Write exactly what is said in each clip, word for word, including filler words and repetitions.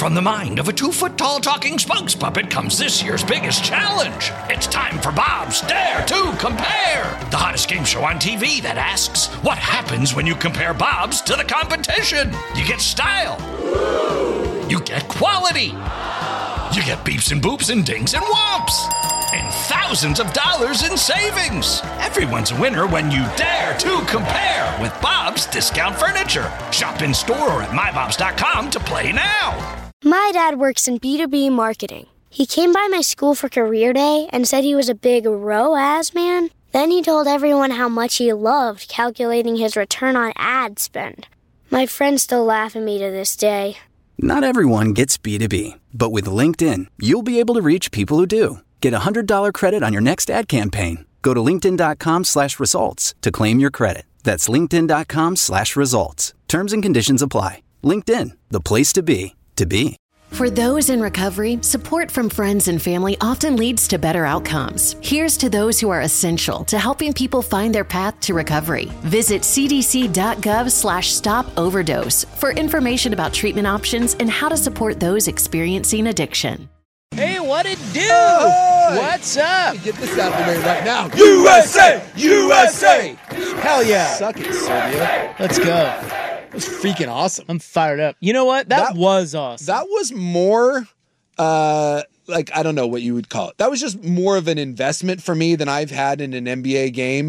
From the mind of a two-foot-tall talking spokes puppet comes this year's biggest challenge. It's time for Bob's Dare to Compare, the hottest game show on T V that asks, what happens when you compare Bobs to the competition? You get style. You get quality. You get beeps and boops and dings and whomps. And thousands of dollars in savings. Everyone's a winner when you dare to compare with Bob's Discount Furniture. Shop in store or at my bobs dot com to play now. My dad works in B two B marketing. He came by my school for career day and said he was a big R O A S man. Then he told everyone how much he loved calculating his return on ad spend. My friends still laugh at me to this day. Not everyone gets B two B, but with LinkedIn, you'll be able to reach people who do. Get a one hundred dollars credit on your next ad campaign. Go to linkedin.com slash results to claim your credit. That's linkedin.com slash results. Terms and conditions apply. LinkedIn, the place to be, to be. For those in recovery, support from friends and family often leads to better outcomes. Here's to those who are essential to helping people find their path to recovery. Visit cdc.gov slash stop overdose for information about treatment options and how to support those experiencing addiction. Hey, what it do? Hey! What's up? Get this out of the way right now. U S A! U S A! Hell yeah. Suck it, Serbia. Let's go. That was freaking awesome. I'm fired up. You know what? That, That- was awesome. That was more, uh, like, I don't know what you would call it. That was just more of an investment for me than I've had in an N B A game.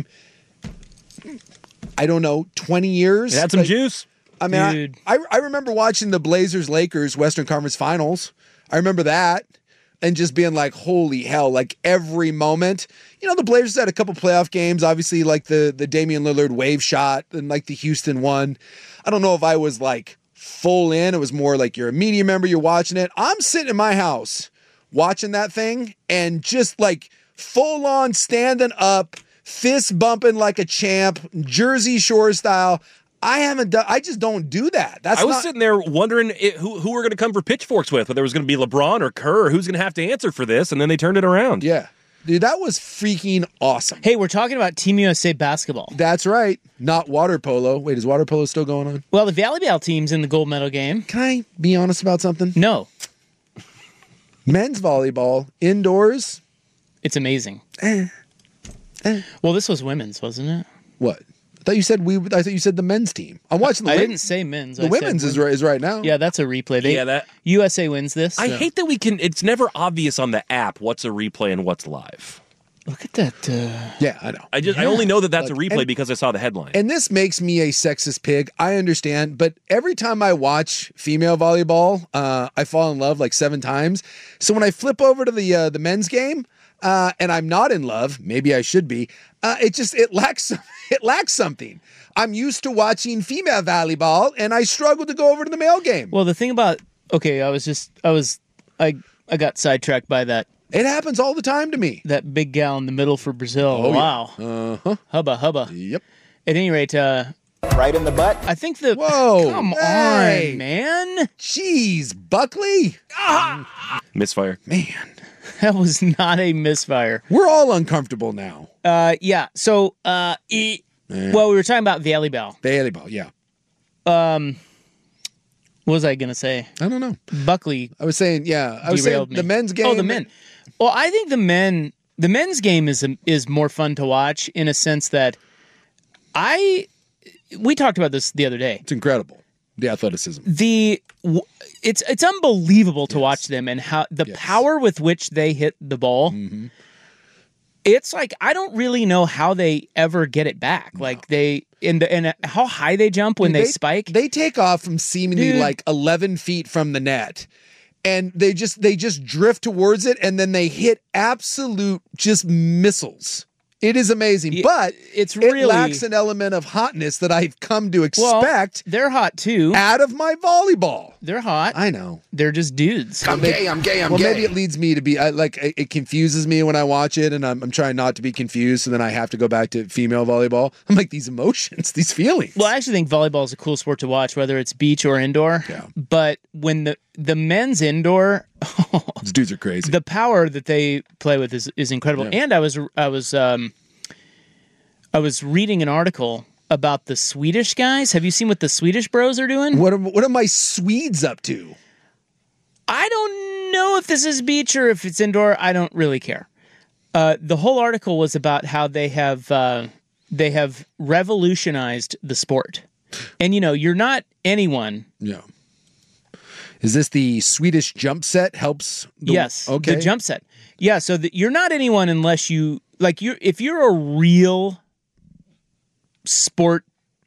I don't know, twenty years? It had some Like, juice. I mean, Dude. I, I, I remember watching the Blazers-Lakers Western Conference Finals. I remember that. And just being like, holy hell, like every moment. You know, the Blazers had a couple playoff games, obviously, like the, the Damian Lillard wave shot and like the Houston one. I don't know if I was like full in. It was more like you're a media member, you're watching it. I'm sitting in my house watching that thing and just like full on standing up, fist bumping like a champ, Jersey Shore style. I haven't done, I just don't do that. That's I was not, sitting there wondering it, who who were going to come for pitchforks with, whether it was going to be LeBron or Kerr, or who's going to have to answer for this, and then they turned it around. Yeah. Dude, that was freaking awesome. Hey, we're talking about Team U S A basketball. That's right. Not water polo. Wait, is water polo still going on? Well, the volleyball team's in the gold medal game. Can I be honest about something? No, Men's volleyball, indoors. it's amazing. Eh, eh. Well, this was women's, wasn't it? What? I thought you said we. I thought you said the men's team. I'm watching the. I women- didn't say men's. The I women's said is right, is right now. Yeah, that's a replay. They, Yeah, that- U S A wins this. I so- hate that we can. It's never obvious on the app what's a replay and what's live. Look at that. Uh, Yeah, I know. I just I only know that that's Look, a replay and- because I saw the headline. And this makes me a sexist pig. I understand, but every time I watch female volleyball, uh, I fall in love like seven times. So when I flip over to the uh, the men's game, uh, and I'm not in love, maybe I should be. Uh, it just it lacks it lacks something. I'm used to watching female volleyball, and I struggle to go over to the male game. well, the thing about okay, I was just I was I I got sidetracked by that It happens all the time to me. that big gal in the middle for Brazil. Oh, yeah. wow. Uh huh. Hubba hubba. Yep. At any rate, uh, Right in the butt. I think the Whoa, come hey. on, man. Jeez, Buckley. Misfire. Man, That was not a misfire. we're all uncomfortable now. Uh, yeah. So, uh, e- well, we were talking about volleyball. Volleyball, yeah. Um, what was I gonna say? I don't know. Buckley I was saying, yeah. I was saying derailed me. the men's game. Oh, the men. Well, I think the men, the men's game is is more fun to watch in a sense that I. We talked about this the other day. It's incredible. The athleticism. The w- it's it's unbelievable to Yes. watch them and how the Yes. power with which they hit the ball. Mm-hmm. It's like I don't really know how they ever get it back. Like they and the, and how high they jump when Dude, they, spike. They take off from seemingly Dude. like eleven feet from the net. And they just they just drift towards it and then they hit absolute just missiles. It is amazing. Yeah, but it's it really- lacks an element of hotness that I've come to Well, expect they're hot too. out of my volleyball. They're hot. I know. They're just dudes. I'm gay, I'm gay, I'm well, gay. maybe it leads me to be I, like it, it confuses me when I watch it, and I'm, I'm trying not to be confused. So then I have to go back to female volleyball. I'm like these emotions, these feelings. Well, I actually think volleyball is a cool sport to watch, whether it's beach or indoor. Yeah. But when the the men's indoor, These dudes are crazy. the power that they play with is is incredible. Yeah. And I was I was um, I was reading an article about the Swedish guys. Have you seen what the Swedish bros are doing? what are, what are my Swedes up to? I don't know if this is beach or if it's indoor. I don't really care. Uh, the whole article was about how they have uh, they have revolutionized the sport. And, you know, you're not anyone. Yeah. Is this the Swedish jump set helps? The, yes. Okay. The jump set. Yeah. So the, you're not anyone unless you like you. If you're a real sport,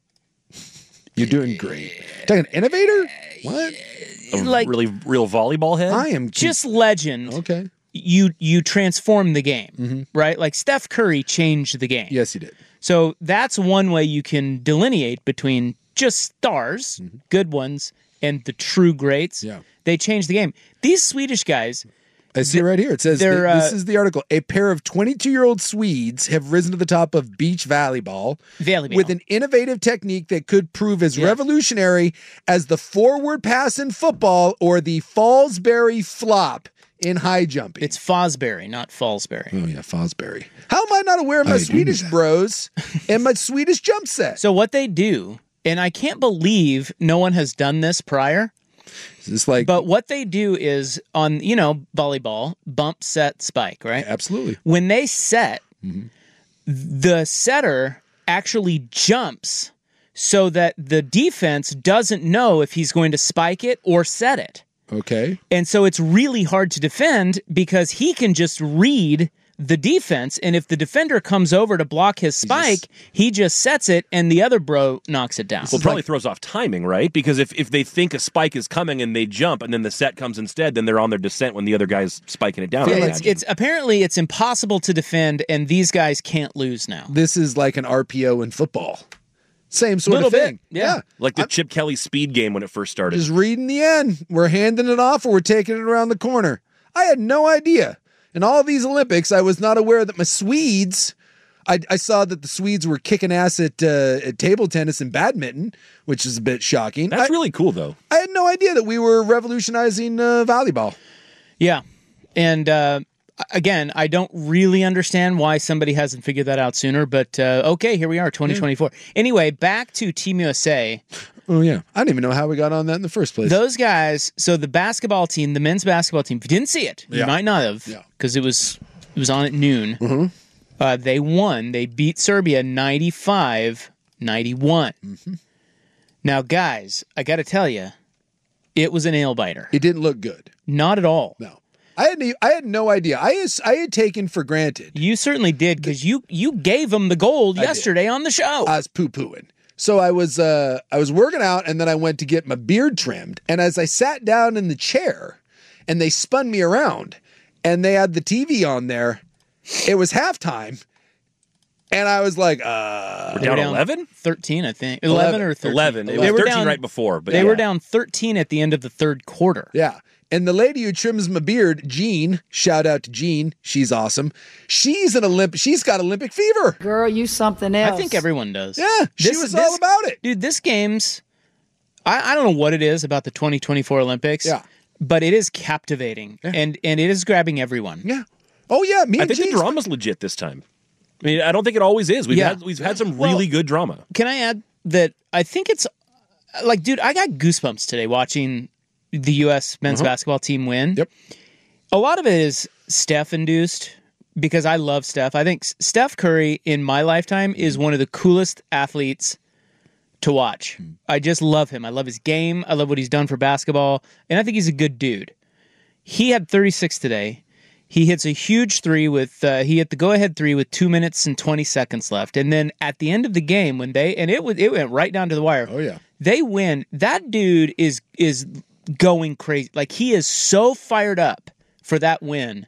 you're doing great. Like an innovator? What? A like really real volleyball head? I am just legend. Okay. You you transform the game, mm-hmm. right? Like Steph Curry changed the game. Yes, he did. So that's one way you can delineate between just stars, mm-hmm. good ones, and the true greats. Yeah. They changed the game. These Swedish guys. I see right here. It says, uh, this is the article. A pair of twenty-two-year-old Swedes have risen to the top of beach volleyball, volleyball. with an innovative technique that could prove as yeah. revolutionary as the forward pass in football or the Fallsbury flop in high jumping. It's Fosbury, not Fallsbury. Oh, yeah, Fosbury. How am I not aware of my I Swedish bros and my Swedish jump set? So what they do, and I can't believe no one has done this prior, It's like, but what they do is on, you know, volleyball, bump, set, spike, right? Absolutely. When they set, mm-hmm. the setter actually jumps so that the defense doesn't know if he's going to spike it or set it. Okay. And so it's really hard to defend because he can just read the defense, and if the defender comes over to block his spike, just, he just sets it, and the other bro knocks it down. Well, it probably like, throws off timing, right? Because if, if they think a spike is coming and they jump, and then the set comes instead, then they're on their descent when the other guy's spiking it down. Yeah, it's, it's apparently it's impossible to defend, and these guys can't lose now. This is like an R P O in football. Same sort Little of thing. Bit, yeah. yeah. Like the I'm, Chip Kelly speed game when it first started. Just reading the end. We're handing it off or we're taking it around the corner. I had no idea. In all these Olympics, I was not aware that my Swedes, I, I saw that the Swedes were kicking ass at, uh, at table tennis and badminton, which is a bit shocking. That's I, really cool, though. I had no idea that we were revolutionizing uh, volleyball. Yeah. And, uh, again, I don't really understand why somebody hasn't figured that out sooner, but uh, okay, here we are, twenty twenty-four. Yeah. Anyway, back to Team U S A. Oh, yeah. I didn't even know how we got on that in the first place. Those guys, so the basketball team, the men's basketball team, if you didn't see it, you yeah. might not have, because yeah. it was it was on at noon. Mm-hmm. Uh, they won. They beat Serbia ninety-five ninety-one. Mm-hmm. Now, guys, I got to tell you, it was a nail-biter. It didn't look good. Not at all. No. I had no, I had no idea. I I had taken for granted. You certainly did, because you you gave them the gold I yesterday did. on the show. I was poo-pooing. So I was uh, I was working out, and then I went to get my beard trimmed. And as I sat down in the chair, and they spun me around, and they had the T V on there, it was halftime, and I was like, uh... We're down eleven? thirteen, I think. eleven or thirteen. eleven. It was they were thirteen down, right before. But they yeah. were down thirteen at the end of the third quarter. Yeah. And the lady who trims my beard, Jean, shout out to Jean, she's awesome. She's an Olymp. She's got Olympic fever. Girl, you something else. I think everyone does. Yeah, she this, was this, all about it. Dude, this game's, I, I don't know what it is about the twenty twenty-four Olympics, yeah. but it is captivating, yeah. and, and it is grabbing everyone. Yeah. Oh, yeah. Me I and think Jean's the drama's legit this time. I mean, I don't think it always is. We've, yeah. had, we've had some well, really good drama. Can I add that I think it's, like, dude, I got goosebumps today watching the U S men's uh-huh. basketball team win. Yep. A lot of it is Steph induced because I love Steph. I think Steph Curry in my lifetime is one of the coolest athletes to watch. Mm. I just love him. I love his game. I love what he's done for basketball. And I think he's a good dude. He had thirty-six today. He hits a huge three with, uh, he hit the go-ahead three with two minutes and twenty seconds left. And then at the end of the game, when they, and it, it went right down to the wire. Oh, yeah. They win. That dude is is going crazy. Like, he is so fired up for that win.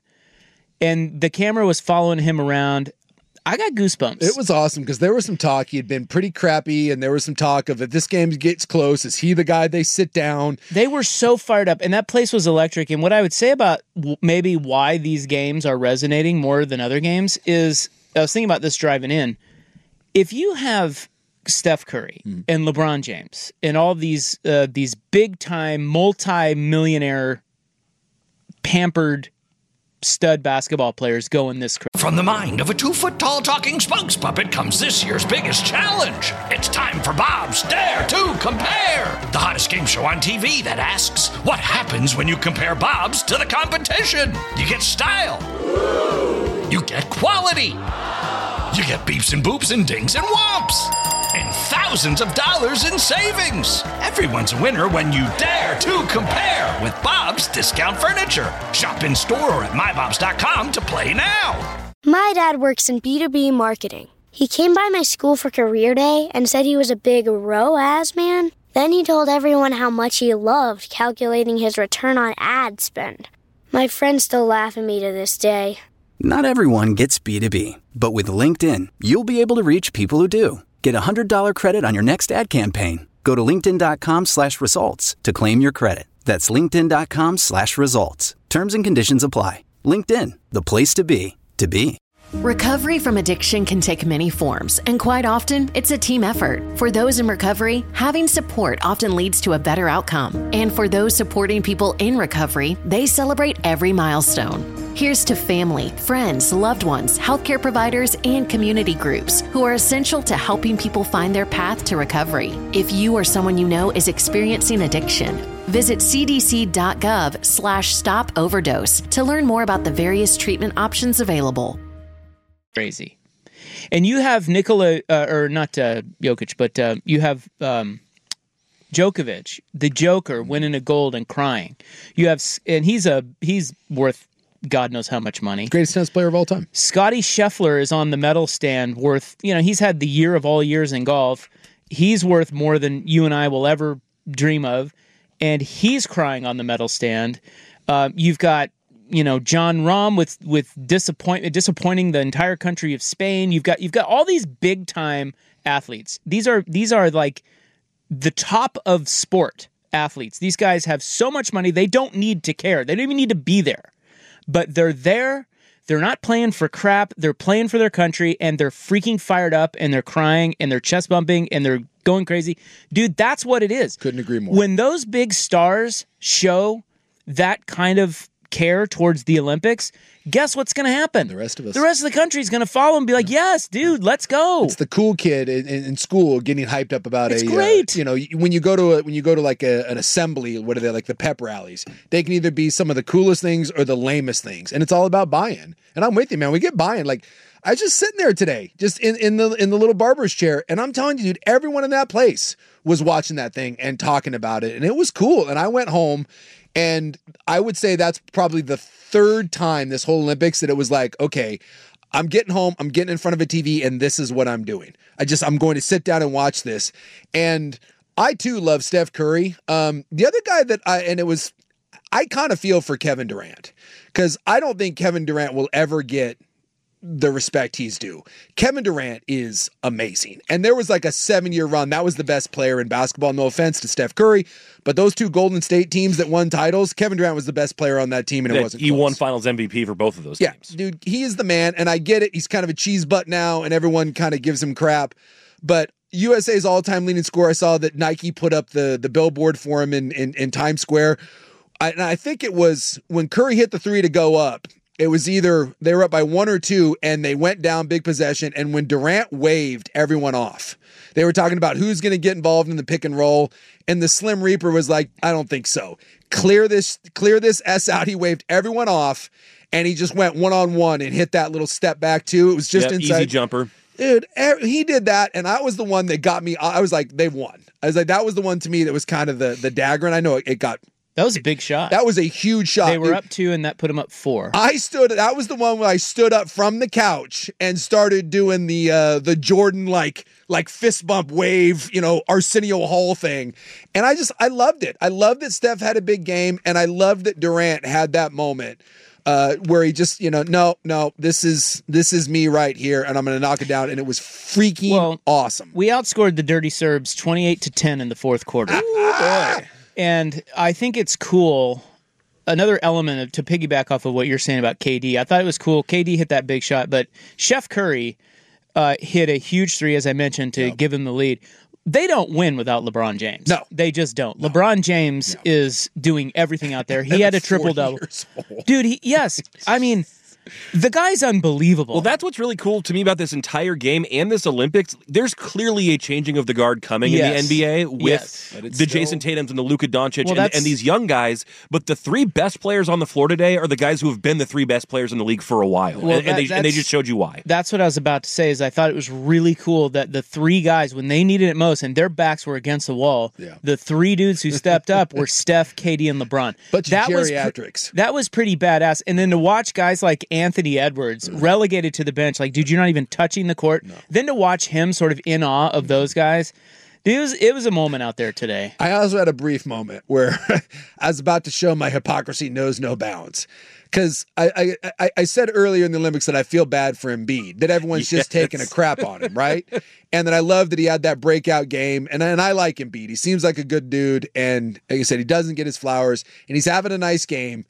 And the camera was following him around. I got goosebumps. It was awesome because there was some talk. He had been pretty crappy, and there was some talk of if this game gets close, is he the guy they sit down? They were so fired up, and that place was electric. And what I would say about w- maybe why these games are resonating more than other games is, I was thinking about this driving in. If you have Steph Curry mm. and LeBron James and all these uh, these big-time, multi-millionaire, pampered stud basketball players going this crazy. From the mind of a two-foot-tall talking spokes puppet comes this year's biggest challenge. It's time for Bob's Dare to Compare, the hottest game show on T V that asks, what happens when you compare Bob's to the competition? You get style. You get quality. You get beeps and boops and dings and whomps. And thousands of dollars in savings. Everyone's a winner when you dare to compare with Bob's Discount Furniture. Shop in store or at my bobs dot com to play now. My dad works in B two B marketing. He came by my school for career day and said he was a big R O A S man. Then he told everyone how much he loved calculating his return on ad spend. My friends still laugh at me to this day. Not everyone gets B two B, but with LinkedIn, you'll be able to reach people who do. Get a one hundred dollars credit on your next ad campaign. Go to linkedin.com slash results to claim your credit. That's linkedin.com slash results. Terms and conditions apply. LinkedIn, the place to be, to be. Recovery from addiction can take many forms, and quite often, it's a team effort. For those in recovery, having support often leads to a better outcome. And for those supporting people in recovery, they celebrate every milestone. Here's to family, friends, loved ones, healthcare providers, and community groups who are essential to helping people find their path to recovery. If you or someone you know is experiencing addiction, visit cdc.gov slash stop overdose to learn more about the various treatment options available. Crazy. And you have Nikola, uh, or not uh, Jokic, but uh, you have um, Djokovic, the Joker, winning a gold and crying. You have, and he's a he's worth God knows how much money. Greatest tennis player of all time. Scotty Scheffler is on the medal stand worth, you know, he's had the year of all years in golf. He's worth more than you and I will ever dream of, and he's crying on the medal stand. Uh, you've got, you know, John Rahm with with disappointment, disappointing the entire country of Spain. You've got you've got all these big time athletes. These are these are like the top of sport athletes. These guys have so much money they don't need to care. They don't even need to be there, but they're there. They're not playing for crap. They're playing for their country, and they're freaking fired up, and they're crying, and they're chest bumping, and they're going crazy. Dude, that's what it is. Couldn't agree more. When those big stars show that kind of care towards the Olympics, guess what's going to happen? The rest of us. The rest of the country is going to follow and be like, yes, dude, let's go. It's the cool kid in, in, in school getting hyped up about it's a great. Uh, you know, when you go to a, when you go to like a, an assembly, what are they, like the pep rallies? They can either be some of the coolest things or the lamest things, and it's all about buy-in. And I'm with you, man. We get buy-in. Like I was just sitting there today, just in, in the in the little barber's chair, and I'm telling you, dude, everyone in that place was watching that thing and talking about it, and it was cool. And I went home. And I would say that's probably the third time this whole Olympics that it was like, okay, I'm getting home, I'm getting in front of a T V, and this is what I'm doing. I just, I'm going to sit down and watch this. And I too love Steph Curry. Um, the other guy that I, and it was, I kind of feel for Kevin Durant, because I don't think Kevin Durant will ever get the respect he's due. Kevin Durant is amazing. And there was like a seven-year run. That was the best player in basketball. No offense to Steph Curry, but those two Golden State teams that won titles, Kevin Durant was the best player on that team, and it That wasn't He close. won Finals M V P for both of those Yeah, teams. dude, he is the man, and I get it. He's kind of a cheese butt now, and everyone kind of gives him crap. But U S A's all-time leading scorer, I saw that Nike put up the, the billboard for him in, in, in Times Square. I, and I think it was when Curry hit the three to go up, it was either they were up by one or two and they went down big possession. And when Durant waved everyone off, they were talking about who's going to get involved in the pick and roll. And the Slim Reaper was like, I don't think so. Clear this, clear this S out. He waved everyone off and he just went one on one and hit that little step back too. It was just Yep, inside. easy jumper. Dude, he did that. And that was the one that got me. I was like, they won. I was like, that was the one to me that was kind of the, the dagger. And I know it, it got, That was a big shot. that was a huge shot. They were dude. up two, and that put them up four. I stood. That was the one where I stood up from the couch and started doing the uh, the Jordan like like fist bump wave, you know, Arsenio Hall thing, and I just I loved it. I loved that Steph had a big game, and I loved that Durant had that moment uh, where he just, you know, no, no, this is this is me right here, and I'm going to knock it down, and it was freaking Well, awesome. We outscored the Dirty Serbs twenty-eight to ten in the fourth quarter. boy. And I think it's cool. Another element of, to piggyback off of what you're saying about K D, I thought it was cool. K D hit that big shot, but Chef Curry uh, hit a huge three, as I mentioned, to yep. give him the lead. they don't win without LeBron James. No. They just don't. No. LeBron James no. is doing everything out there. He had a triple-double. Dude, he, yes. I mean, the guy's unbelievable. Well, that's what's really cool to me about this entire game and this Olympics. There's clearly a changing of the guard coming yes. in the N B A with yes. the still... Jason Tatums and the Luka Doncic well, and, and these young guys. But the three best players on the floor today are the guys who have been the three best players in the league for a while. Well, and, that, and, they, and they just showed you why. That's what I was about to say is I thought it was really cool that the three guys, when they needed it most and their backs were against the wall, yeah. the three dudes who stepped up were Steph, K D, and LeBron. Bunch that of was geriatrics. Pre- that was pretty badass. And then to watch guys like Anthony Edwards relegated to the bench, like, dude, you're not even touching the court. No. Then to watch him sort of in awe of those guys, dude, it was, it was a moment out there today. I also had a brief moment where I was about to show my hypocrisy knows no bounds. Because I, I, I, I said earlier in the Olympics that I feel bad for Embiid, that everyone's yes. just taking a crap on him, right? And that I love that he had that breakout game. And, and I like Embiid. He seems like a good dude. And like I said, he doesn't get his flowers. And he's having a nice game.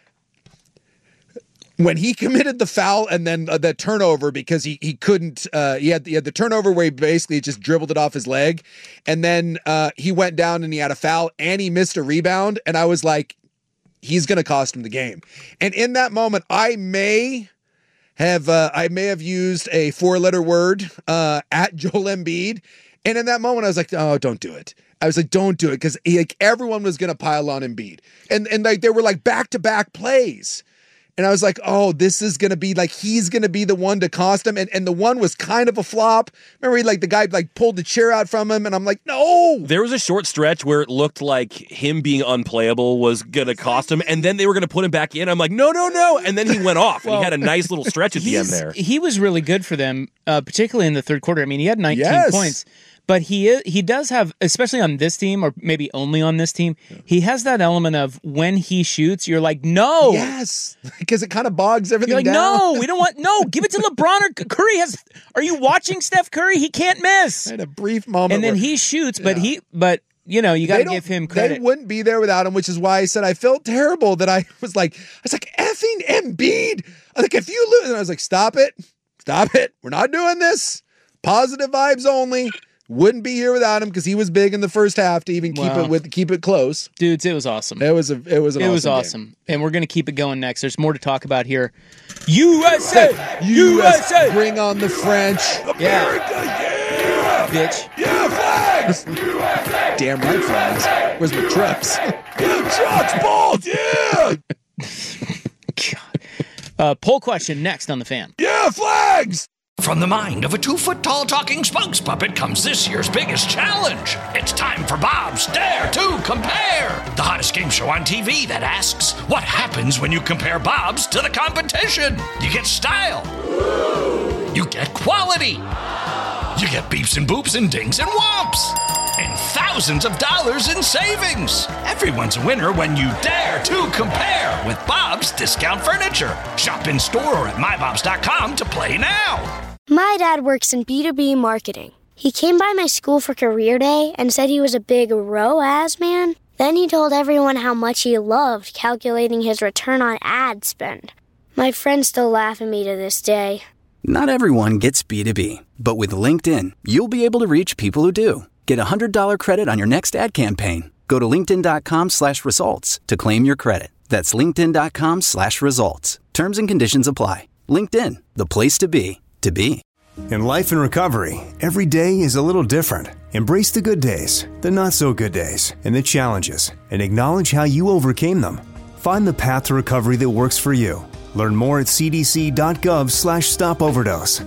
When he committed the foul and then uh, the turnover because he he couldn't, uh, he, had, he had the turnover where he basically just dribbled it off his leg. And then uh, he went down and he had a foul and he missed a rebound. And I was like, he's going to cost him the game. And in that moment, I may have uh, I may have used a four-letter word uh, at Joel Embiid. And in that moment, I was like, oh, don't do it. I was like, don't do it. Because like everyone was going to pile on Embiid. And, and like they were like back-to-back plays. And I was like, oh, this is going to be like, he's going to be the one to cost him. And and the one was kind of a flop. Remember, he, like the guy like pulled the chair out from him. And I'm like, no. There was a short stretch where it looked like him being unplayable was going to cost him. And then they were going to put him back in. I'm like, no, no, no. And then he went off. well, and he had a nice little stretch at the end there. He was really good for them, uh, particularly in the third quarter. I mean, he had nineteen yes. points. But he is, he does have, especially on this team, or maybe only on this team, yeah. he has that element of when he shoots, you're like, no. Yes, because it kind of bogs everything you're like, down. no, we don't want, no, give it to LeBron or Curry. Has. Are you watching Steph Curry? He can't miss. I had a brief moment. And then where, he shoots, but yeah. he, but you know, you got to give him credit. They wouldn't be there without him, which is why I said I felt terrible that I was like, I was like, effing Embiid. I was like, if you lose, and I was like, stop it, stop it. We're not doing this. Positive vibes only. Wouldn't be here without him because he was big in the first half to even keep wow. it with keep it close. Dudes, it was awesome. It was a it was an it awesome was awesome, game. And we're gonna keep it going next. There's more to talk about here. U S A, U S A, bring on the French. Yeah, America, yeah, bitch. Yeah, flags. U S A. Damn right, flags. Where's my trucks? Yeah, trucks, balls. Yeah. God. Uh, poll question next on the Fan. Yeah, flags. From the mind of a two-foot-tall talking spokes puppet comes this year's biggest challenge. It's time for Bob's Dare to Compare, the hottest game show on T V that asks, what happens when you compare Bob's to the competition? You get style. You get quality. You get beeps and boops and dings and whomps. And thousands of dollars in savings. Everyone's a winner when you dare to compare with Bob's Discount Furniture. Shop in store or at my bobs dot com to play now. My dad works in B two B marketing. He came by my school for career day and said he was a big R O A S man. Then he told everyone how much he loved calculating his return on ad spend. My friends still laugh at me to this day. Not everyone gets B two B, but with LinkedIn, you'll be able to reach people who do. Get a one hundred dollars credit on your next ad campaign. Go to linkedin.com slash results to claim your credit. That's linkedin.com slash results. Terms and conditions apply. LinkedIn, the place to be, to be. In life and recovery, every day is a little different. Embrace the good days, the not so good days, and the challenges, and acknowledge how you overcame them. Find the path to recovery that works for you. Learn more at cdc.gov slash stop overdose.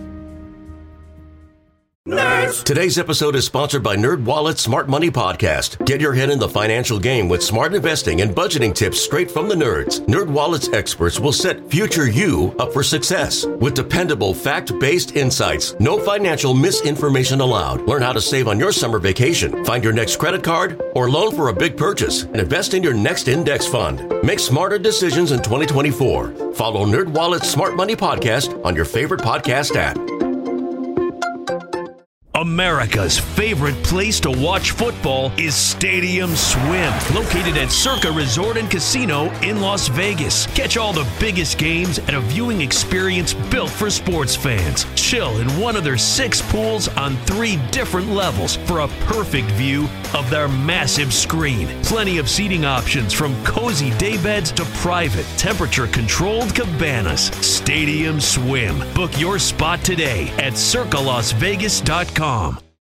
Nerds! Today's episode is sponsored by NerdWallet's Smart Money Podcast. Get your head in the financial game with smart investing and budgeting tips straight from the nerds. NerdWallet's experts will set future you up for success with dependable, fact-based insights. No financial misinformation allowed. Learn how to save on your summer vacation, find your next credit card, or loan for a big purchase, and invest in your next index fund. Make smarter decisions in twenty twenty-four. Follow NerdWallet's Smart Money Podcast on your favorite podcast app. America's favorite place to watch football is Stadium Swim, located at Circa Resort and Casino in Las Vegas. Catch all the biggest games at a viewing experience built for sports fans. Chill in one of their six pools on three different levels for a perfect view of their massive screen. Plenty of seating options from cozy daybeds to private, temperature-controlled cabanas. Stadium Swim. Book your spot today at circa las vegas dot com.